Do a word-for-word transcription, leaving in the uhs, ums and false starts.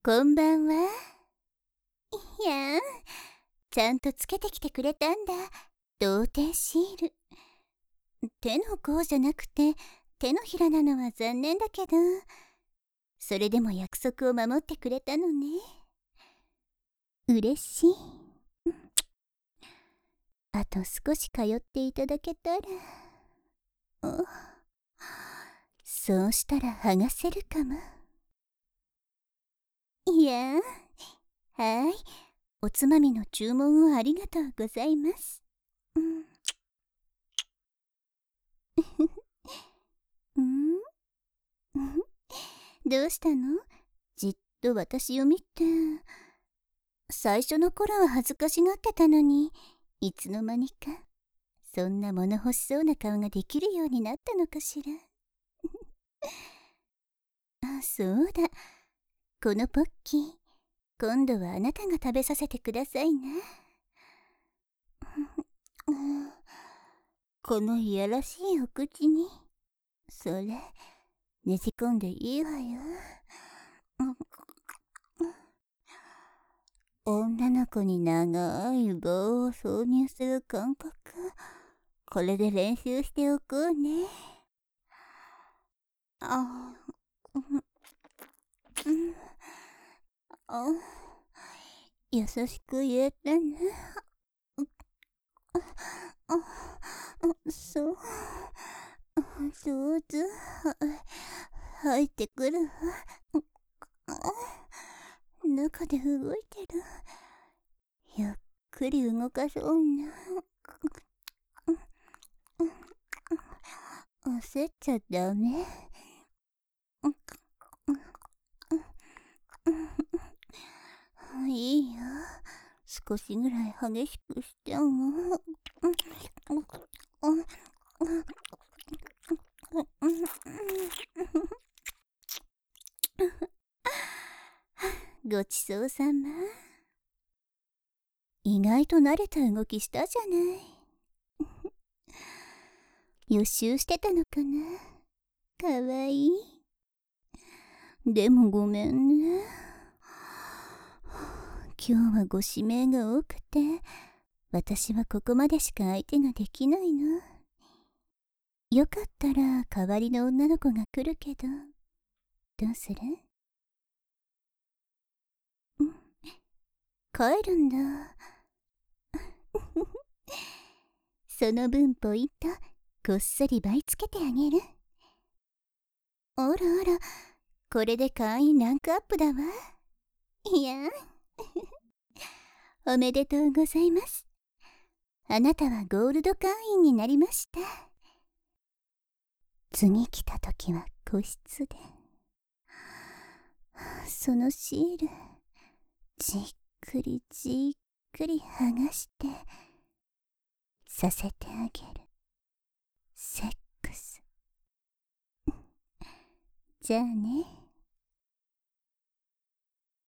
こんばんは。いやん、ちゃんとつけてきてくれたんだ。童貞シール。手の甲じゃなくて手のひらなのは残念だけど、それでも約束を守ってくれたのね。嬉しい。あと少し通っていただけたら。おそうしたら剥がせるかも。いやー、はい、おつまみの注文をありがとうございます。うん。うんどうしたの？じっと私を見て。最初の頃は恥ずかしがってたのに、いつの間にかそんな物欲しそうな顔ができるようになったのかしら。あ、そうだ、このポッキー今度はあなたが食べさせてくださいな。このいやらしいお口にそれねじ込んでいいわよ。女の子に長い棒を挿入する感覚、これで練習しておこうね。あ、うん、うん、あ、優しく言えたね。あ、あ、そう、上手。入ってくるわ。中で動いてる。ゆっくり動かそうな。焦っちゃダメ。いいよ、少しぐらい激しくしても。ごちそうさま。意外と慣れた動きしたじゃない。予習してたのかな。かわいい。でもごめんね。今日はご指名が多くて、私はここまでしか相手ができないの。よかったら代わりの女の子が来るけど、どうする？うん、帰るんだ。その分ポイントこっそり倍つけてあげる。あらあら、これで会員ランクアップだわ。いやおめでとうございます。あなたはゴールド会員になりました。次来た時は個室で、そのシールじっくりじっくり剥がしてさせてあげる。セックス。じゃあね。